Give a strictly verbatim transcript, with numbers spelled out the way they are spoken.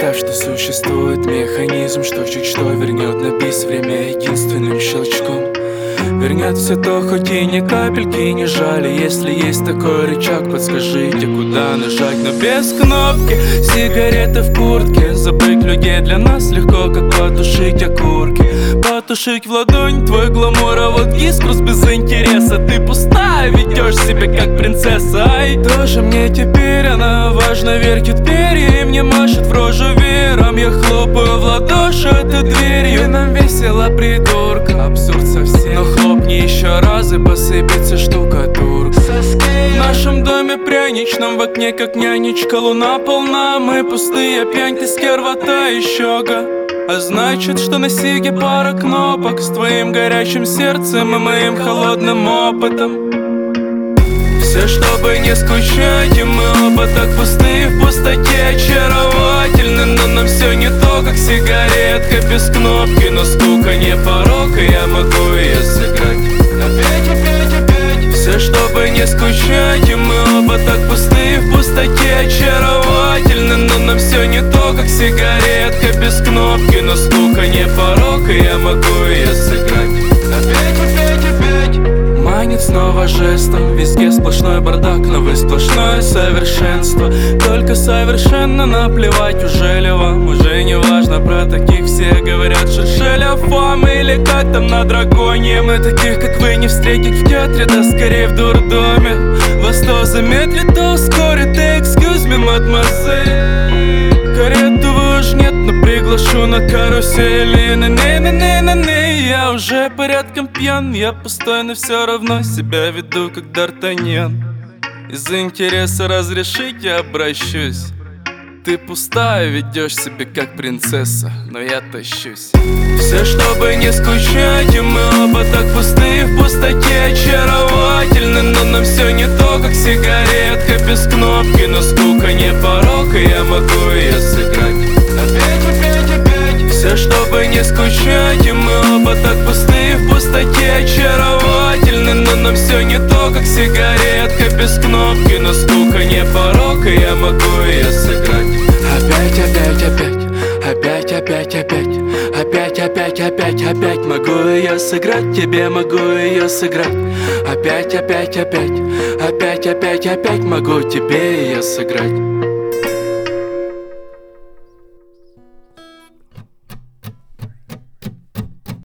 Представь, что существует механизм, что чуть что вернет на бис время единственным щелчком. Вернет все то, хоть и ни капельки не жали. Если есть такой рычаг, подскажите, куда нажать. Но без кнопки, сигареты в куртке. Забыть людей для нас легко, как потушить окурки. Потушить в ладонь твой гламур, а вот дискурс без интереса. Ты пустая, ведешь себя как принцесса. Ай, тоже мне теперь она важна, вертит перья и мне машет в рожу вером. Я хлопаю в ладоши этой дверью. И нам весело, придурка, абсурд совсем. Но хлопни еще раз и посыпется штукатурка. В нашем доме пряничном в окне как нянечка. Луна полна, мы пустые, пьянь, ты стерва, та еще га. А значит, что на сиге пара кнопок. С твоим горячим сердцем и моим холодным опытом. Все, чтобы не скучать, и мы оба так пустые в пустоте. Очаровательны, но нам все не то, как сигаретка без кнопки. Но скука не порок, и я могу ее сыграть. Опять, опять, опять. Все, чтобы не скучать, и мы оба так пустые в пустоте. Очаровательны, но нам все не то, как сигаретка без кнопки. Но скука не порок, и я могу ее сыграть. Опять, опять, опять. Манит снова жестом, везде сплошной бардак, но вы сплошное совершенство. Только совершенно наплевать, уже ли вам, уже не важно. Про таких все говорят, шершеля фам или как там на драконе. Мы таких, как вы, не встретить в театре, да скорее в дурдоме. Вас то замедлит, то ускорит, excuse me, мадемуазель. Карету вы уж нет, но приглашу на карусели. Не-не-не-не-не. Я уже порядком пьян, я пустой, но все равно себя веду как Д'Артаньян. Из интереса разрешите обращусь. Ты пустая, ведешь себя как принцесса, но я тащусь. Все, чтобы не скучать, и мы оба так пустые в пустоте. Очаровательны, но нам все не то, как сигаретка без кнопки. Но скука не порок, и я могу ее сыграть. Опять, опять, опять. Все, чтобы не скучать, и мы оба так пустые в пустоте. Очаровательны, но нам все не то, как сигаретка без кнопки. Но скука не порок, и я могу ее сыграть. Опять, опять, опять, опять, опять, опять, опять, опять, опять, опять могу ее сыграть, тебе могу ее сыграть. Опять, опять, опять, опять, опять, опять могу тебе ее сыграть.